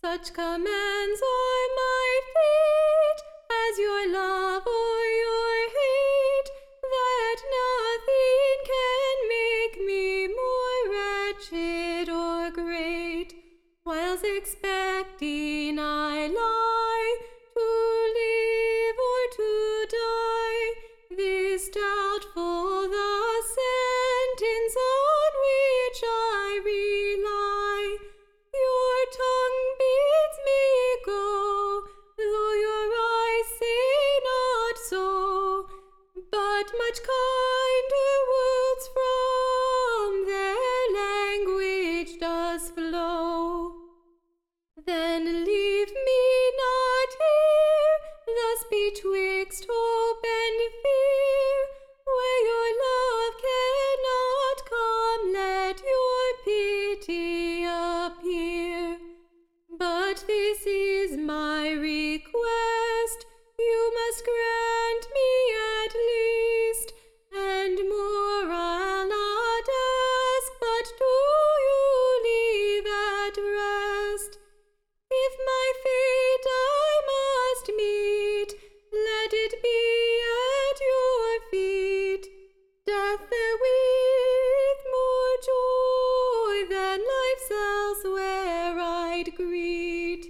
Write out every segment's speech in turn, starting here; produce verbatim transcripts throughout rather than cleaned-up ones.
Such commands are my fate, as your love or your hate, that nothing can make me more wretched or great. Whilst expecting I lie, to live or to die, this doubtful the sentence on which I rely. Your tongue bids me go, though your eyes say not so, but much kinder words from their language does flow. Then leave me not here, thus betwixt hope and fear. Where your love cannot come, let your pity appear. But this is my request, you must grant me at least, and more I'll not ask, but do you leave at rest. If my fate I must meet, let it be at your feet. Death therewith more joy than life's elsewhere I'd greet.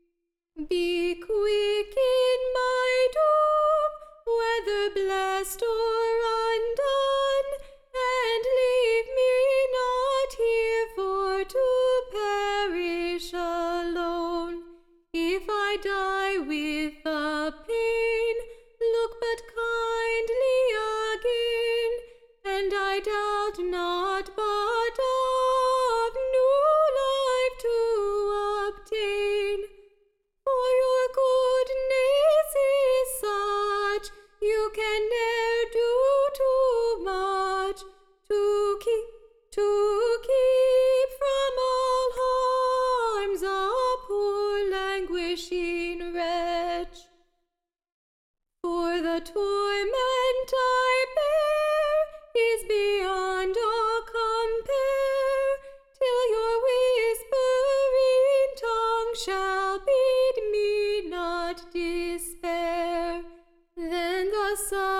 Be quick in my doom, whether blessed or undone, and leave me not here for to perish alone. If I die with the pain, look but kindly again, and I doubt not but of new life to obtain. For your goodness is such, you can ne'er do too much, to keep, to keep from all harms a poor languishing wretch. For the torment I bear is beyond all compare, till your whispering tongue shall bid me not despair. Then the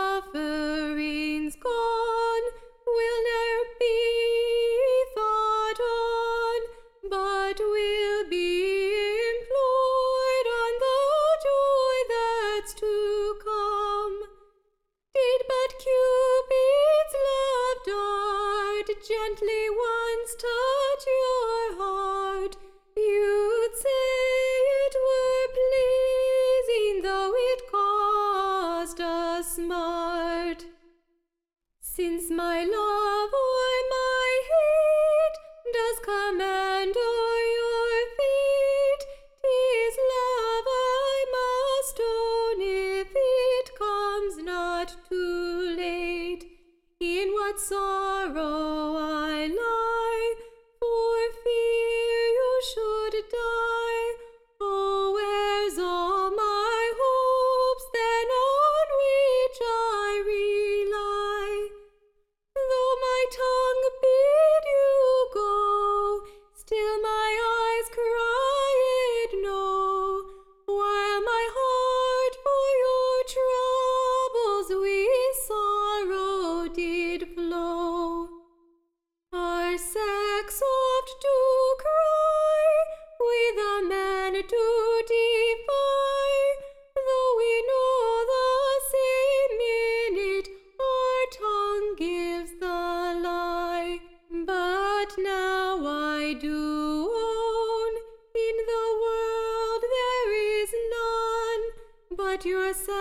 sufferings gone will ne'er be thought on, but will be employed on the joy that's to come. Did but Cupid's love dart gently once touch your heart, you'd say it were pleasing, though it caused a smart. Since my love or my hate does command o'er your fate, 'tis love I must own if it comes not too late. In what sorrow I lie, for fear you should die. Oh, where's all my hopes then on which I rely? Though my tongue bid you go, still my eyes cry it no, while my heart for your troubles with sorrow did flow. Our sex oft do cry, with a man to defy, though we know the same minute our tongue gives the lie. But now I do own, in the world there is none but yourself.